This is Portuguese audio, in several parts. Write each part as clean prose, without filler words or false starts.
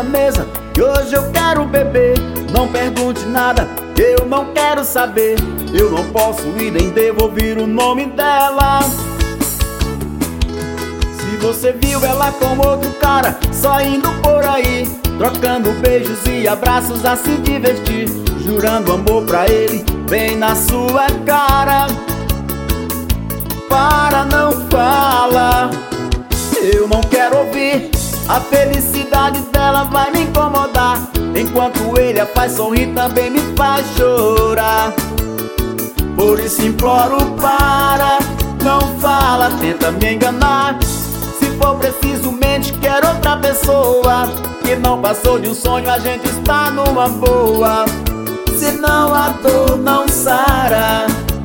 nesta mesa e hoje eu quero beber. Não pergunte nada, eu não quero saber. Eu não posso ir nem devolver o nome dela. Se você viu ela com outro cara saindo por aí, trocando beijos e abraços a se divertir, jurando amor pra ele bem na sua cara, para, não fala. Eu não quero ouvir, a felicidade dela vai me incomodar. Enquanto ele a faz sorrir, também me faz chorar. Por isso imploro, para, não fala, tenta me enganar. Se for preciso, mente, quer outra pessoa. Que não passou de um sonho, a gente está numa boa. Senão a dor não sara.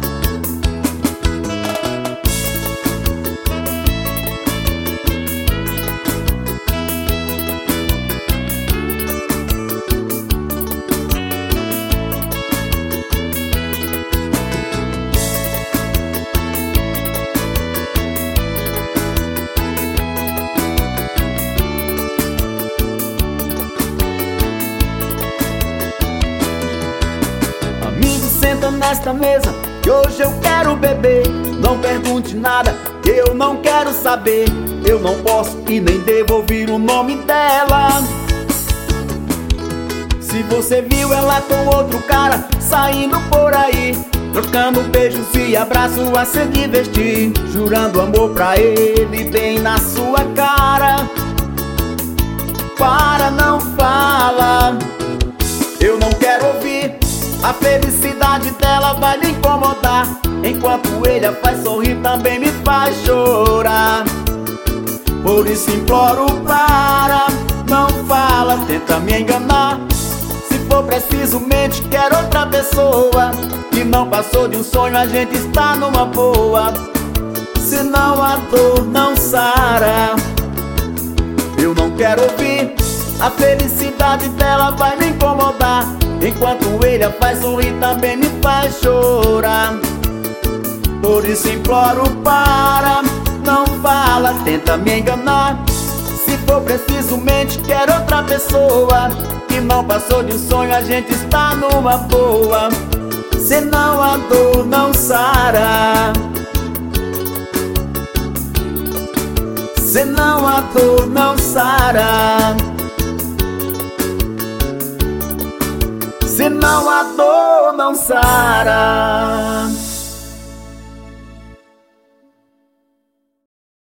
Senta nesta mesa que hoje eu quero beber. Não pergunte nada, eu não quero saber. Eu não posso e nem devolver o nome dela. Se você viu ela com outro cara saindo por aí, trocando beijos e abraços a se divertir, jurando amor pra ele bem na sua cara, para, não fala. Eu não quero ouvir, a felicidade dela vai me incomodar. Enquanto ele a faz sorrir, também me faz chorar. Por isso imploro, para, não fala, tenta me enganar. Se for preciso, mente, quer outra pessoa. Que não passou de um sonho, a gente está numa boa. Senão a dor não sara. Eu não quero ouvir, a felicidade dela vai me incomodar. Enquanto ele a faz sorrir, também me faz chorar. Por isso imploro, para, não fala, tenta me enganar. Se for preciso, mente, quer outra pessoa. Que não passou de um sonho, a gente está numa boa. Senão a dor não sara. Senão a dor não sara. Senão a dor não sara.